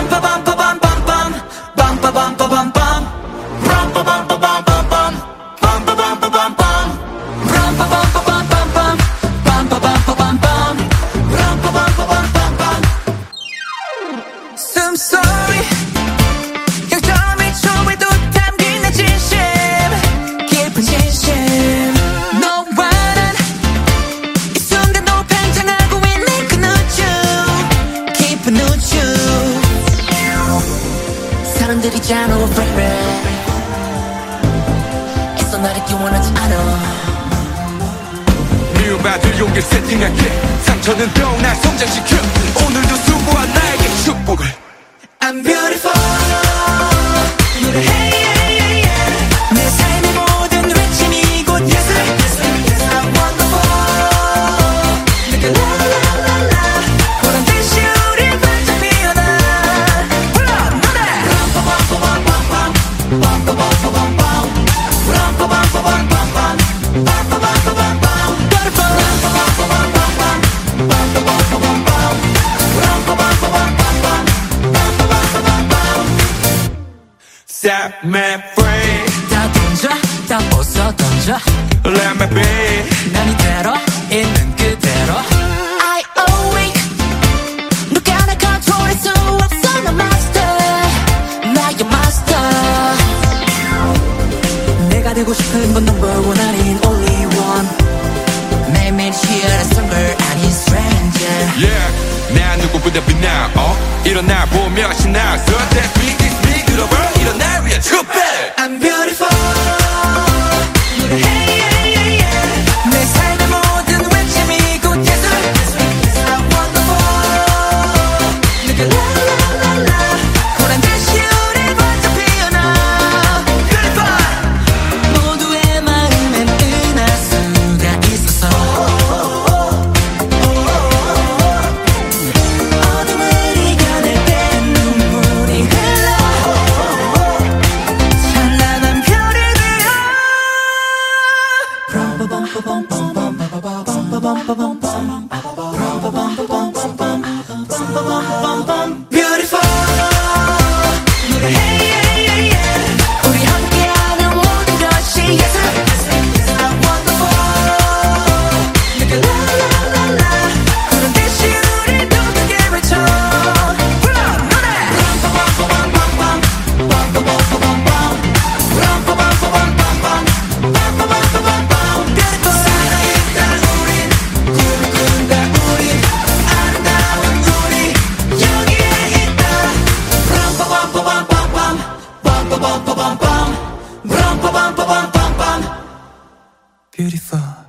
숨소리 0.1초에도 담긴 내 진심 깊은 진심 너와 난 이 순간도 팽창하고 있는 그 우주 깊은 우주 사람들이 짠 over forever 애써 나를 기원하지 않아 미움받을 용기를 세팅할게 상처는 더욱 날 성장시켜 오늘도 수고한 나에게 축복을 I'm beautiful hey, hey, hey, yeah. 내 삶의 모든 외침이 곧 예술 I'm wonderful 내가 라라라라 보란 듯이 우리 반짝 피어나 불러 노래 Set me free 다 던져 다 벗어 던져 Let me be 난 이대로 있는 그대로 I awake 누가 날 컨트롤할 수 없어 나 master 나의 master 내가 되고 싶은 건 number one 아닌 only one 매일매일 치열했던 걸 아닌 stranger Yeah 난 누구보다 빛나 일어나 보며 신나 So that me is me 들어봐 일어나 위해 축배 I'm beautiful hey, hey, hey, yeah. 내 삶의 모든 외침이 곧 예술 I'm wonderful 내가 라라라라 보란 듯이 우리 반짝 피어나 Beautiful 모두의 마음엔 은하수가 있어서 어둠을 이겨낼 때 눈물이 흘러 찬란한 별이 되어 Beautiful hey, hey, hey, yeah. 우리 함께하는 모든 것이 예술 I'm wonderful 내가 라라라라 그런 듯이 우리 또 크게 외쳐 불러 노래 Beautiful 살아있다 우린 꿈을 꾼다 우린 아름다운 우리 여기에 있다 Beautiful